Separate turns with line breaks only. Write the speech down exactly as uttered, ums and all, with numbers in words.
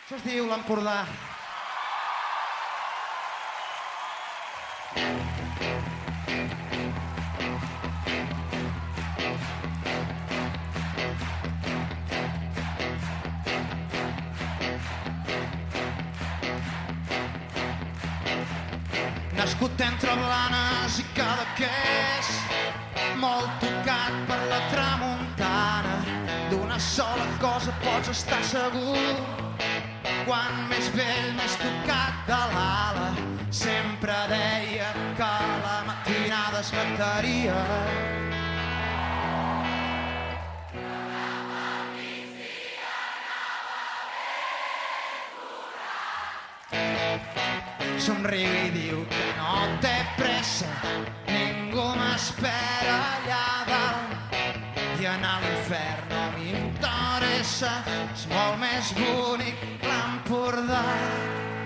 Això es diu l'Empordà. Nascut entre Blanes i Cadaqués, molt tocat per la tramuntana, d'una sola cosa pots estar segur. Quan més vell, més tocat de l'ala, sempre deia que la matinada es mataria. Somriu i diu que no té pressa, ningú m'espera allà dalt, i anar a l'infern no m'interessa, és molt més bonic l'Empordà.